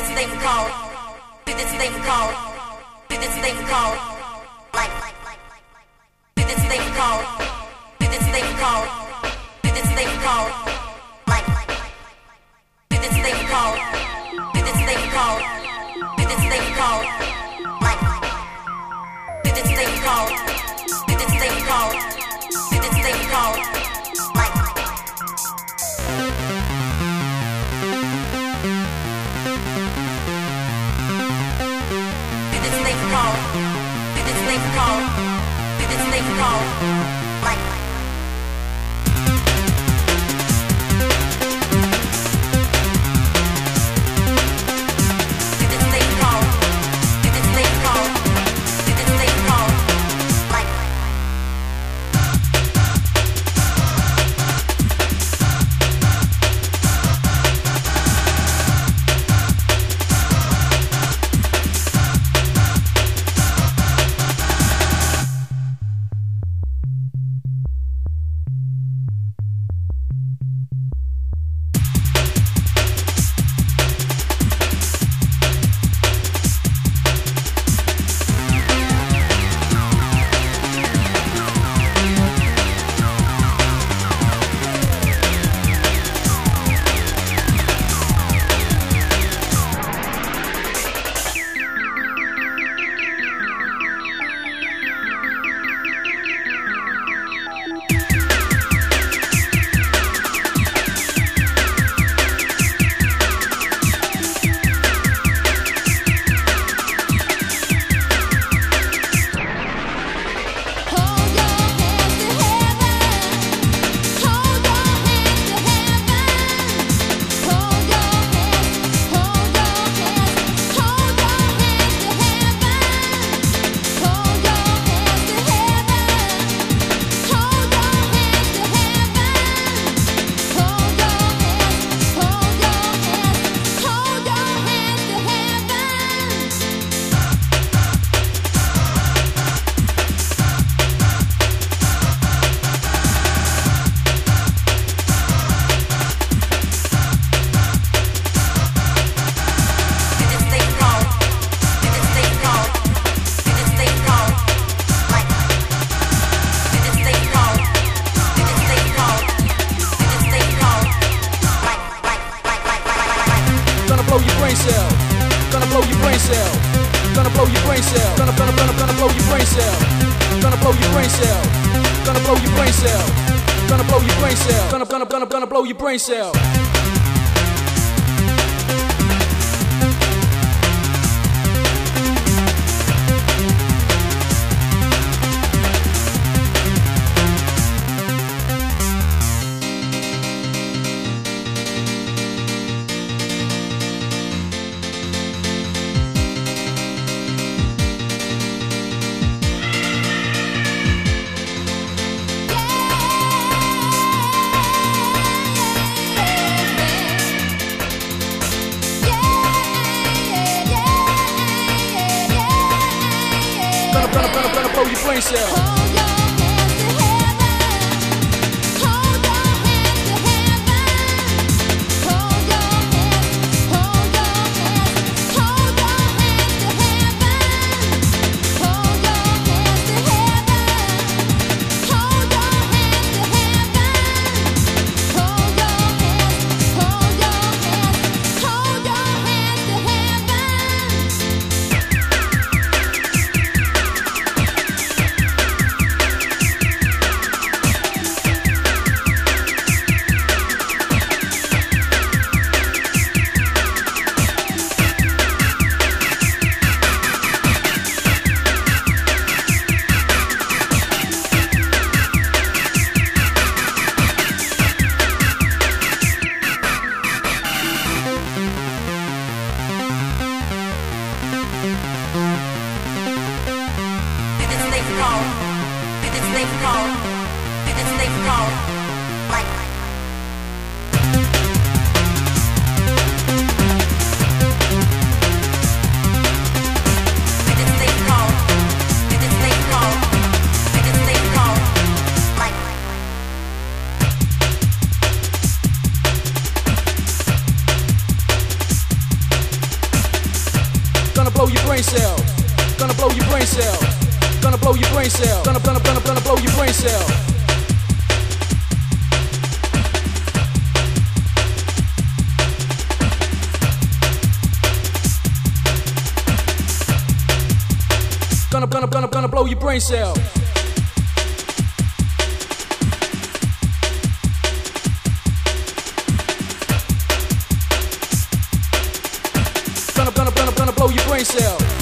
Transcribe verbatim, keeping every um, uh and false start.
thing called, do this thing called, do this thing called, like, do this thing called, do this thing called, do this thing called, like, do this thing called, do this thing called, do this thing called, like, do this thing called, do this thing called, do this thing called, like. Do this thing called, do this thing called, do this thing called, like. Brain cell. Brain cell. blow your brain cells. Gonna blow your brain cells. Gonna blow your brain cells. Gonna gonna gonna gonna blow your brain cells. Gonna gonna gonna gonna blow your brain cells. Gonna gonna gonna gonna blow your brain cells.